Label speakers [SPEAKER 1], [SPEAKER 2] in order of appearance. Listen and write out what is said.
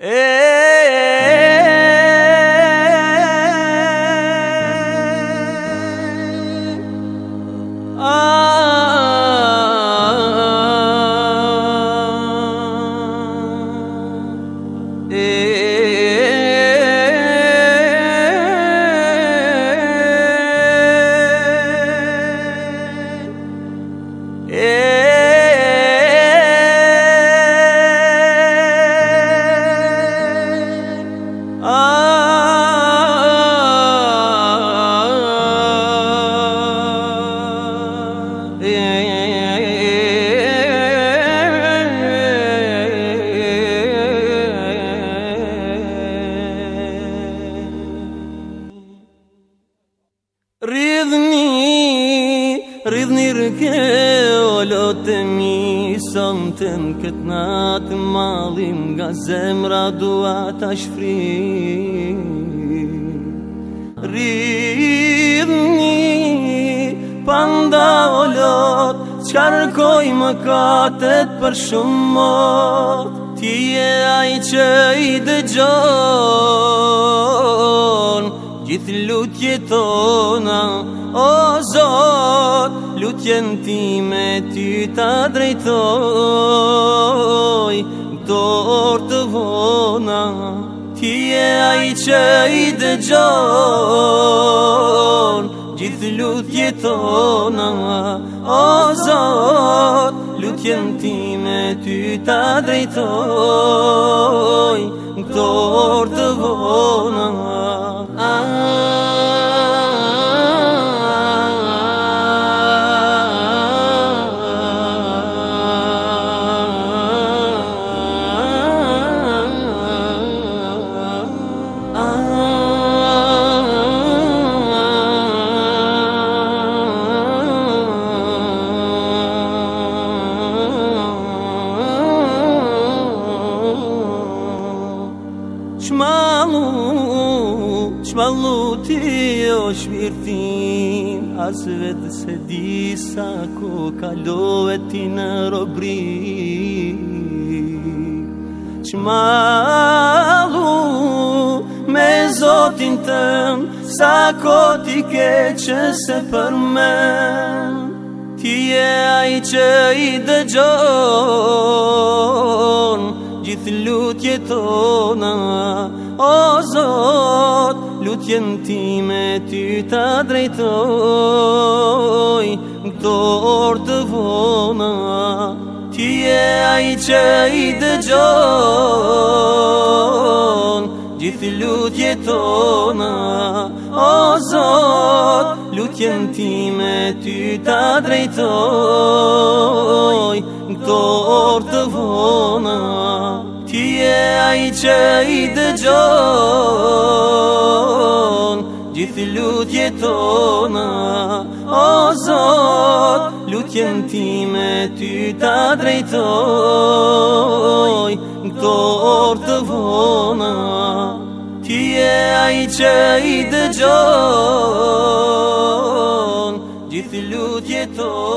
[SPEAKER 1] Ridhni rëke o lotemi Sontem këtë natë malim Nga zemra dua ta shfri Ridhni panda o lot Qarkoj më katet për shumë mot Ti e ai që i dëgjon Gjithë lutje tona O Zot, lutjen time ty ta drejtoj Dorë të vona Ti e ai që i dëgjon Gjithë lutje tona O Zot, lutjen time ty ta drejtoj Dorë të vona Shmallu ti o shpirtin As vetë se di sa ko kalove ti në robri Shmallu me Zotin tëm Sa ko ti keqë se për men Ti e ai që i dëgjon Gjithë lutje tona O Zot, lutjen time ty ta drejtoj Dorë të vona Ti e ai që i dëgjon Gjithë lutje tona O Zot, lutjen time ty ta drejtoj Dorë të vona Ti e ai që i dëgjon Gjithë lutje tona O Zot, lutjen time ty ta drejtoj Dorë të vona Ti e ai që i dëgjon Gjithë lutje tona